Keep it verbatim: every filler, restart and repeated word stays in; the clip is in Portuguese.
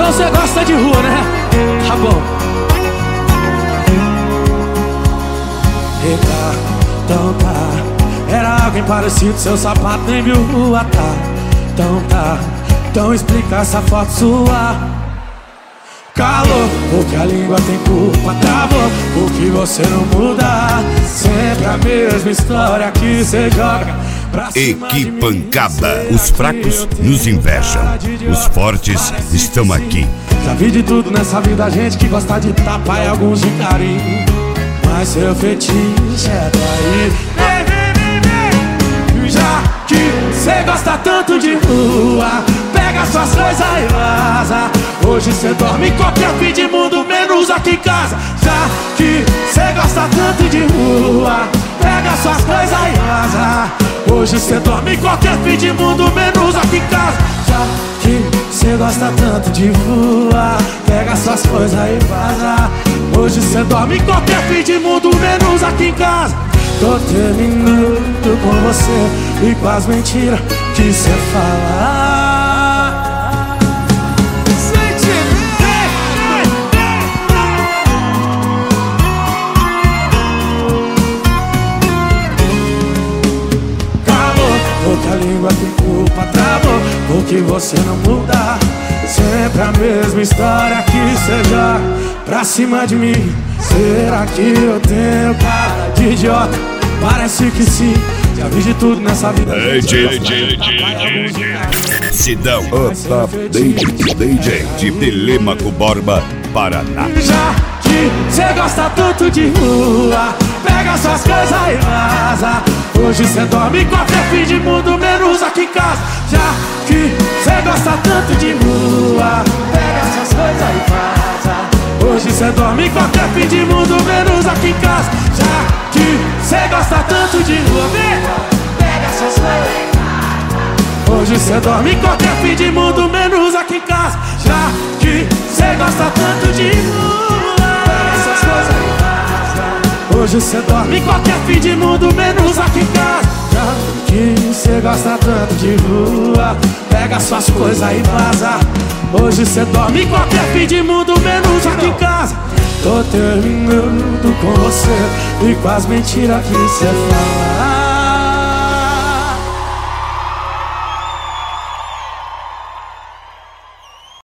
Então você gosta de rua, né? Tá bom. Eita, então tá. Era alguém parecido, seu sapato nem viu rua, tá? Então tá. Então explica essa foto sua. Calor, porque a língua tem culpa. Travou, porque você não muda. Sempre a mesma história que você joga pra cima de mim. Equipancada. Os fracos nos invejam, os fortes estão aqui. Já vi de tudo nessa vida, gente que gosta de tapa e alguns de carinho. Mas seu fetiche é trair. Vem, vem, vem, vem. Já que cê gosta tanto de rua, pega suas coisas e vaza. Hoje cê dorme em qualquer fim de mundo, menos aqui em casa. Já que cê gosta tanto de rua, pega suas coisas e vaza. Hoje cê dorme em qualquer fim de mundo, menos aqui em casa. Já que cê gosta tanto de rua, pega suas coisas e vaza. Hoje cê dorme em qualquer fim de mundo, menos aqui em casa. Tô terminando com você e com as mentiras que cê fala. Porque a língua tem culpa, travou, porque você não muda. Sempre a mesma história que cê joga pra cima de mim. Será que eu tenho cara de idiota? Parece que sim, já vi de tudo nessa vida. D J, D J, D J Sidão, Up D J, D J de Telêmaco Borba, Paraná. Já que cê gosta tanto de rua, pega suas coisas e vaza. Hoje cê dorme em qualquer fim de mundo, menos aqui em casa. Já que cê gosta tanto de rua, pega suas coisas e vaza. Hoje cê dorme em qualquer fim de mundo, menos aqui em casa. Já que cê gosta tanto de rua, vem, pega suas coisas e vaza. Hoje cê dorme em qualquer fim de mundo, menos aqui em casa. Já que cê gosta tanto de rua, pega suas coisas e vaza. Hoje cê dorme em qualquer fim de mundo, menos aqui em casa. Já que cê gosta tanto de rua, pega suas coisas e vaza. Hoje cê dorme em qualquer fim de mundo, menos aqui em casa. Tô terminando com você e com as mentiras que cê fala.